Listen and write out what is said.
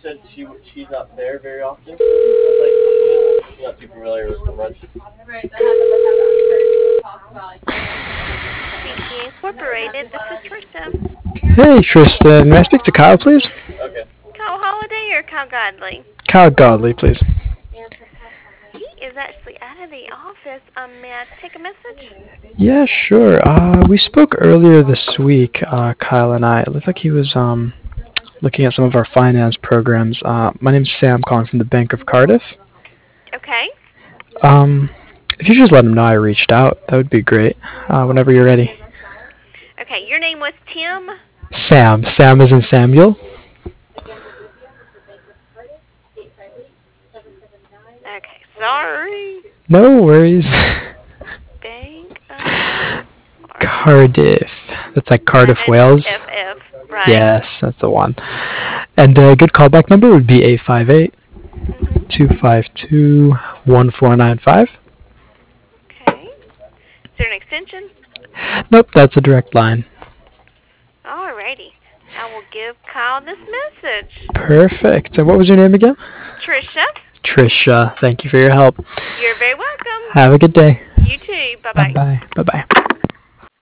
said she's not there very often. Like she's not too familiar with the lunches. CPA Incorporated, this is Trisha. Hey, Tristan. May I speak to Kyle, please? Okay. Kyle Holiday or Kyle Godley? Kyle Godley, please. He is actually out of the office. May I take a message? Yeah, sure. We spoke earlier this week, Kyle and I. It looked like he was looking at some of our finance programs. My name's Sam, calling from the Bank of Cardiff. Okay. Um, if you just let him know I reached out, that would be great. Whenever you're ready. Okay, your name was Tim? Sam. Sam is in Samuel. Okay, sorry. No worries. Bank of Cardiff. That's like Cardiff, Cardiff Wales. FF, right? Yes, that's the one. And a good callback number would be 858 Mhm. 252 1495. Okay. Is there an extension? Nope, that's a direct line. Alrighty. I will give Kyle this message. Perfect. And what was your name again? Trisha, Trisha. Thank you for your help. you're very welcome. Have a good day. You too. Bye Bye-bye. bye. Bye bye.